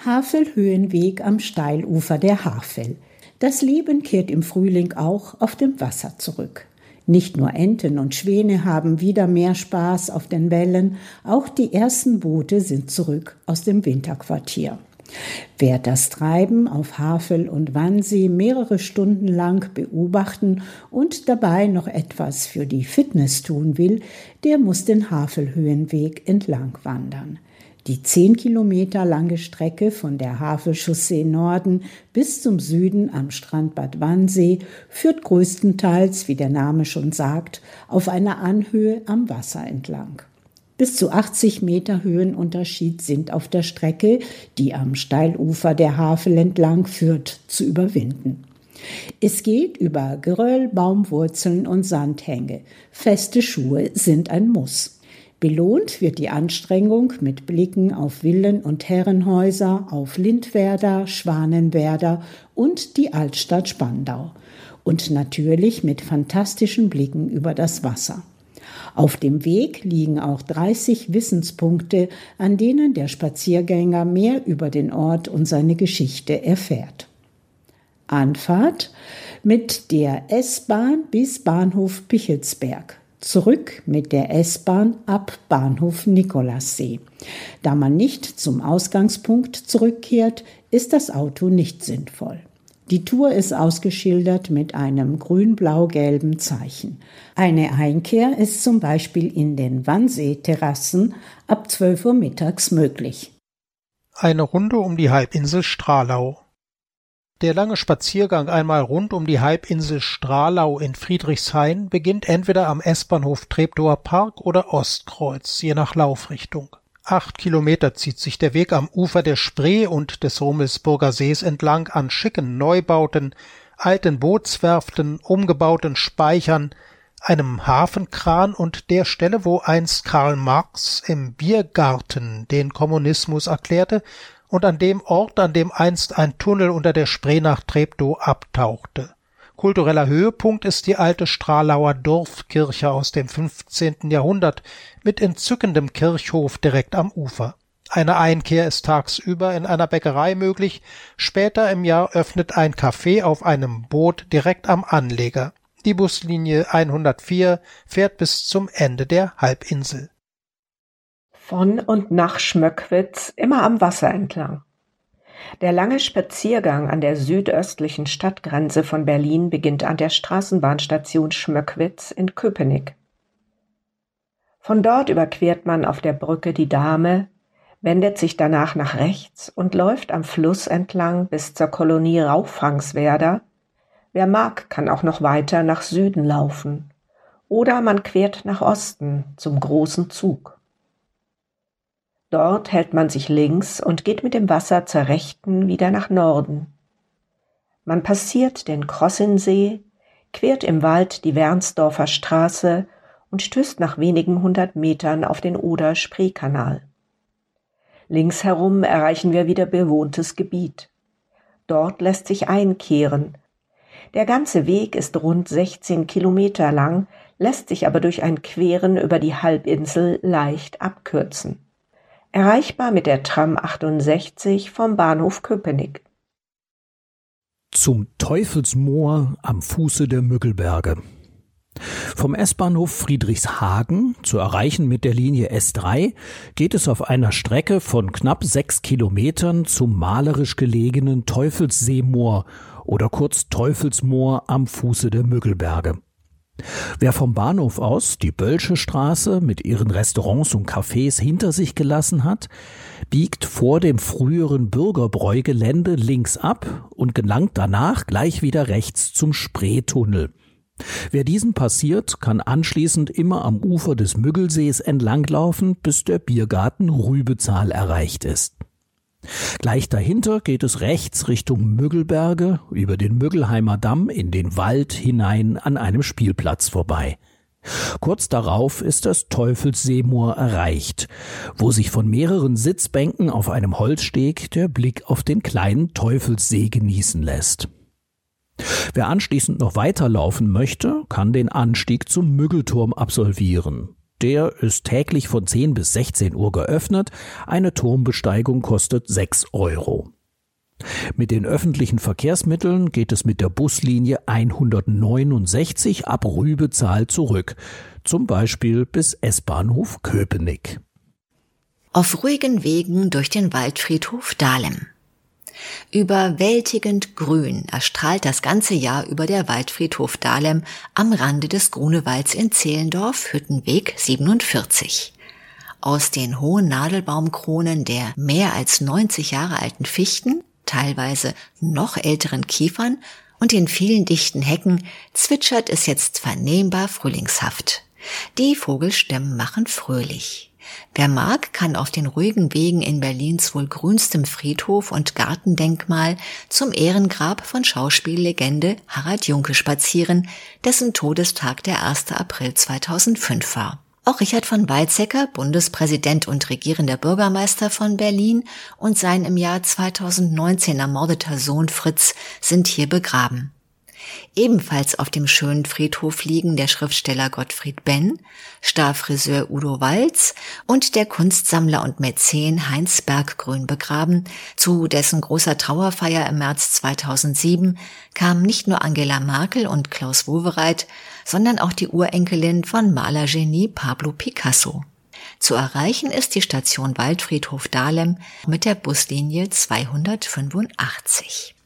Havelhöhenweg am Steilufer der Havel. Das Leben kehrt im Frühling auch auf dem Wasser zurück. Nicht nur Enten und Schwäne haben wieder mehr Spaß auf den Wellen, auch die ersten Boote sind zurück aus dem Winterquartier. Wer das Treiben auf Havel und Wannsee mehrere Stunden lang beobachten und dabei noch etwas für die Fitness tun will, der muss den Havelhöhenweg entlang wandern. Die 10 Kilometer lange Strecke von der Havelchaussee Norden bis zum Süden am Strand Bad Wannsee führt größtenteils, wie der Name schon sagt, auf einer Anhöhe am Wasser entlang. Bis zu 80 Meter Höhenunterschied sind auf der Strecke, die am Steilufer der Havel entlang führt, zu überwinden. Es geht über Geröll, Baumwurzeln und Sandhänge. Feste Schuhe sind ein Muss. Belohnt wird die Anstrengung mit Blicken auf Villen- und Herrenhäuser, auf Lindwerder, Schwanenwerder und die Altstadt Spandau. Und natürlich mit fantastischen Blicken über das Wasser. Auf dem Weg liegen auch 30 Wissenspunkte, an denen der Spaziergänger mehr über den Ort und seine Geschichte erfährt. Anfahrt mit der S-Bahn bis Bahnhof Pichelsberg. Zurück mit der S-Bahn ab Bahnhof Nikolassee. Da man nicht zum Ausgangspunkt zurückkehrt, ist das Auto nicht sinnvoll. Die Tour ist ausgeschildert mit einem grün-blau-gelben Zeichen. Eine Einkehr ist zum Beispiel in den Wannsee-Terrassen ab 12 Uhr mittags möglich. Eine Runde um die Halbinsel Stralau. Der lange Spaziergang einmal rund um die Halbinsel Stralau in Friedrichshain beginnt entweder am S-Bahnhof Treptower Park oder Ostkreuz, je nach Laufrichtung. 8 Kilometer zieht sich der Weg am Ufer der Spree und des Rummelsburger Sees entlang an schicken Neubauten, alten Bootswerften, umgebauten Speichern, einem Hafenkran und der Stelle, wo einst Karl Marx im Biergarten den Kommunismus erklärte und an dem Ort, an dem einst ein Tunnel unter der Spree nach Treptow abtauchte. Kultureller Höhepunkt ist die alte Stralauer Dorfkirche aus dem 15. Jahrhundert mit entzückendem Kirchhof direkt am Ufer. Eine Einkehr ist tagsüber in einer Bäckerei möglich, später im Jahr öffnet ein Café auf einem Boot direkt am Anleger. Die Buslinie 104 fährt bis zum Ende der Halbinsel. Von und nach Schmöckwitz immer am Wasser entlang. Der lange Spaziergang an der südöstlichen Stadtgrenze von Berlin beginnt an der Straßenbahnstation Schmöckwitz in Köpenick. Von dort überquert man auf der Brücke die Dahme, wendet sich danach nach rechts und läuft am Fluss entlang bis zur Kolonie Rauchfangswerder. Wer mag, kann auch noch weiter nach Süden laufen. Oder man quert nach Osten zum Großen Zug. Dort hält man sich links und geht mit dem Wasser zur Rechten wieder nach Norden. Man passiert den Krossinsee, quert im Wald die Wernsdorfer Straße und stößt nach wenigen 100 Metern auf den Oder-Spree-Kanal. Links herum erreichen wir wieder bewohntes Gebiet. Dort lässt sich einkehren. Der ganze Weg ist rund 16 Kilometer lang, lässt sich aber durch ein Queren über die Halbinsel leicht abkürzen. Erreichbar mit der Tram 68 vom Bahnhof Köpenick. Zum Teufelsmoor am Fuße der Müggelberge. Vom S-Bahnhof Friedrichshagen, zu erreichen mit der Linie S3, geht es auf einer Strecke von knapp 6 Kilometern zum malerisch gelegenen Teufelsseemoor oder kurz Teufelsmoor am Fuße der Müggelberge. Wer vom Bahnhof aus die Bölsche Straße mit ihren Restaurants und Cafés hinter sich gelassen hat, biegt vor dem früheren Bürgerbräugelände links ab und gelangt danach gleich wieder rechts zum Spreetunnel. Wer diesen passiert, kann anschließend immer am Ufer des Müggelsees entlanglaufen, bis der Biergarten Rübezahl erreicht ist. Gleich dahinter geht es rechts Richtung Müggelberge über den Müggelheimer Damm in den Wald hinein an einem Spielplatz vorbei. Kurz darauf ist das Teufelsseemoor erreicht, wo sich von mehreren Sitzbänken auf einem Holzsteg der Blick auf den kleinen Teufelssee genießen lässt. Wer anschließend noch weiterlaufen möchte, kann den Anstieg zum Müggelturm absolvieren. Der ist täglich von 10 bis 16 Uhr geöffnet. Eine Turmbesteigung kostet 6 €. Mit den öffentlichen Verkehrsmitteln geht es mit der Buslinie 169 ab Rübezahl zurück, zum Beispiel bis S-Bahnhof Köpenick. Auf ruhigen Wegen durch den Waldfriedhof Dahlem. Überwältigend grün erstrahlt das ganze Jahr über der Waldfriedhof Dahlem am Rande des Grunewalds in Zehlendorf, Hüttenweg 47. Aus den hohen Nadelbaumkronen der mehr als 90 Jahre alten Fichten, teilweise noch älteren Kiefern und den vielen dichten Hecken zwitschert es jetzt vernehmbar frühlingshaft. Die Vogelstimmen machen fröhlich. Wer mag, kann auf den ruhigen Wegen in Berlins wohl grünstem Friedhof und Gartendenkmal zum Ehrengrab von Schauspiellegende Harald Junke spazieren, dessen Todestag der 1. April 2005 war. Auch Richard von Weizsäcker, Bundespräsident und regierender Bürgermeister von Berlin, und sein im Jahr 2019 ermordeter Sohn Fritz sind hier begraben. Ebenfalls auf dem schönen Friedhof liegen der Schriftsteller Gottfried Benn, Starfriseur Udo Walz und der Kunstsammler und Mäzen Heinz Berggrün begraben. Zu dessen großer Trauerfeier im März 2007 kamen nicht nur Angela Merkel und Klaus Wowereit, sondern auch die Urenkelin von Malergenie Pablo Picasso. Zu erreichen ist die Station Waldfriedhof Dahlem mit der Buslinie 285.